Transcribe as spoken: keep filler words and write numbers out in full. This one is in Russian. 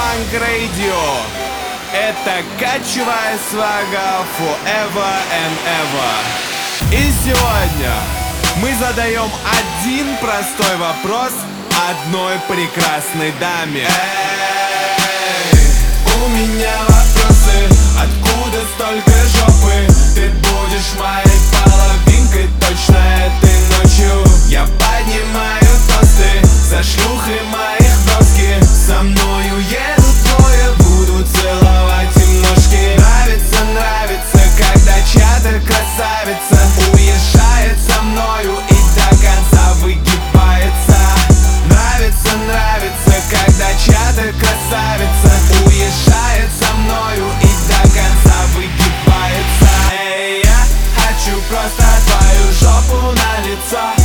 Funk Radio. Это качевая свага Forever and Ever. И сегодня мы задаем один простой вопрос одной прекрасной даме. Эй, у меня вопросы, откуда столько жопы? Ты будешь моей половинкой точно этой ночью. Я поднимаю тосты за шлюхи моих доски. Со мною едут двое, буду целовать им ножки. Нравится, нравится, когда чья-то красавица уезжает со мною и до конца выгибается. Нравится, нравится, когда чья-то красавица уезжает со мною и до конца выгибается. Эй, я хочу просто твою жопу на лицо.